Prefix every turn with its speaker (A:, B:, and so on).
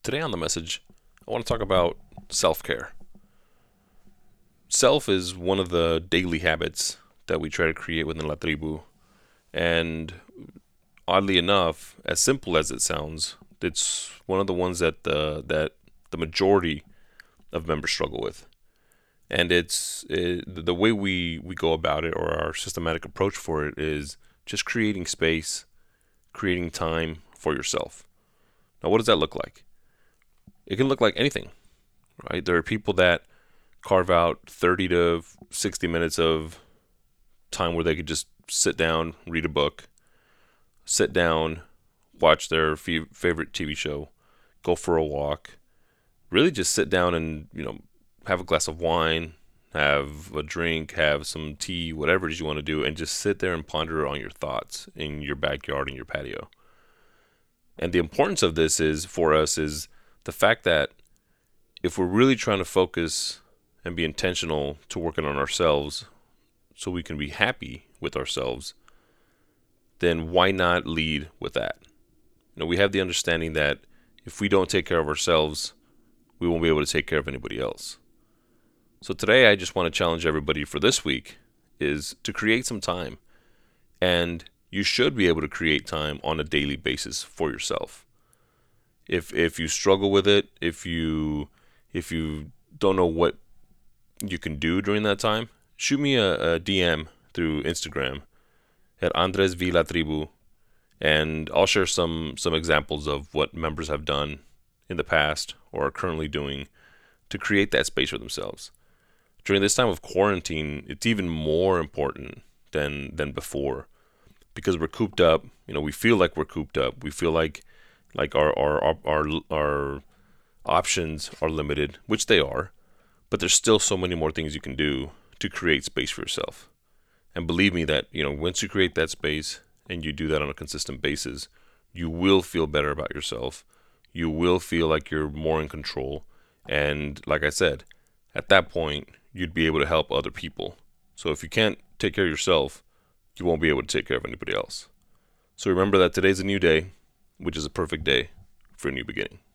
A: Today on the message, I want to talk about self-care. Self is one of the daily habits that we try to create within La Tribu. And oddly enough, as simple as it sounds, it's one of the ones that the majority of members struggle with. And the way we go about it, or our systematic approach for it, is just creating space, creating time for yourself. Now, what does that look like? It can look like anything, right? There are people that carve out 30 to 60 minutes of time where they could just sit down, read a book, sit down, watch their favorite TV show, go for a walk, really just sit down and, have a glass of wine, have a drink, have some tea, whatever it is you want to do, and just sit there and ponder on your thoughts in your backyard, in your patio. And the importance of this is for us is the fact that if we're really trying to focus and be intentional to working on ourselves so we can be happy with ourselves, then why not lead with that? We have the understanding that if we don't take care of ourselves, we won't be able to take care of anybody else. So today I just want to challenge everybody for this week is to create some time. And you should be able to create time on a daily basis for yourself. If you struggle with it, if you don't know what you can do during that time, shoot me a DM through Instagram at Andres V La Tribu, and I'll share some examples of what members have done in the past or are currently doing to create that space for themselves. During this time of quarantine, it's even more important than before because we're cooped up. We feel like we're cooped up. We feel like our options are limited, which they are, but there's still so many more things you can do to create space for yourself. And believe me that, once you create that space and you do that on a consistent basis, you will feel better about yourself. You will feel like you're more in control. And like I said, at that point, you'd be able to help other people. So if you can't take care of yourself, you won't be able to take care of anybody else. So remember that today's a new day, which is a perfect day for a new beginning.